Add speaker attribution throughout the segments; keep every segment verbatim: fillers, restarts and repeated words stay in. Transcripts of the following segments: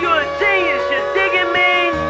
Speaker 1: you a genius, you digging me?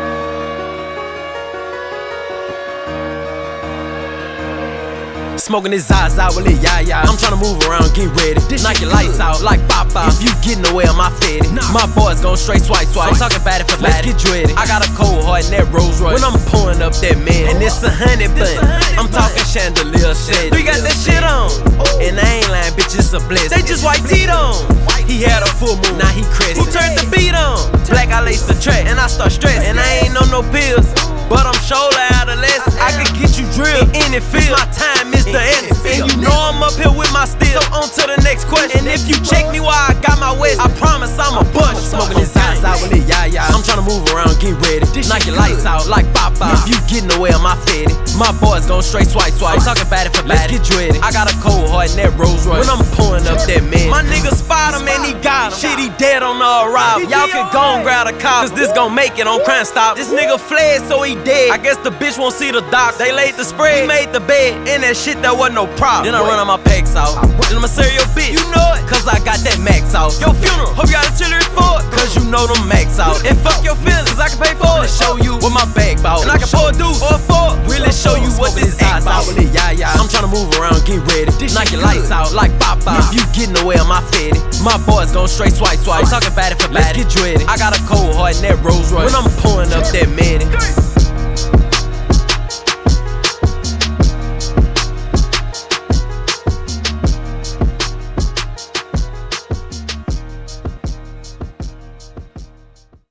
Speaker 2: Smoking his eyes out with it, yeah, yeah. I'm tryna move around, get ready. Knock your lights out like Papa. If you get in the way of my fetty, my boys gon' straight swipe, swipe. I'm talking about it for let's get dready. I got a cold heart in that Rolls Royce when I'm pouring up that man. And it's a honey bun. I'm talking chandelier set. We got that shit on. And I ain't lying, bitch, it's a blessing. They just white teeth on. He had a full moon, now he crescent. Who turned the beat on? Black, I lace the track, and I start stressing. And I ain't on no pills, but I'm shoulder adolescent. I could get you drilled in any field. My time is the essence. And you know I'm up here with my steel. So on to the next question. And if you check me while I got my west, I promise I'm a bunch. Smoking his eyes out with it, yeah, yeah. I'm tryna move around, get ready. Knock your lights out like Papa. If you get in the way of my fetty, my boys gon' straight swipe, swipe. I'm talking about it for let's get dready. I got a cold heart in that Rolls Royce when I'm pouring up that man. My nigga spot him and he got him. Shit, he dead on the arrival. Y'all can go and grab a car, cause this gon' make it on Crime Stop. This nigga fled, so he dead. I guess the bitch won't see the doc. They laid the spread, we made the bed, and that shit that wasn't no problem. Then I run on my packs out. Then I'ma serve your bitch, you know it, cause I got that max out. Your funeral, hope you got a chiller for it, cause you know them max out. And fuck your feelings, I can pay for it. Show you what my bag bout. And I can pour a deuce or a four. Really show you what this act bout. Yeah, yeah. I'm tryna move around, get ready. Knock your lights out like Papa. If you get in the way of my fetty, my boys gon' straight swipe, swipe. I'm talking about it for let's get dready. I got a cold heart in that Rolls Royce when I'm pouring up that man.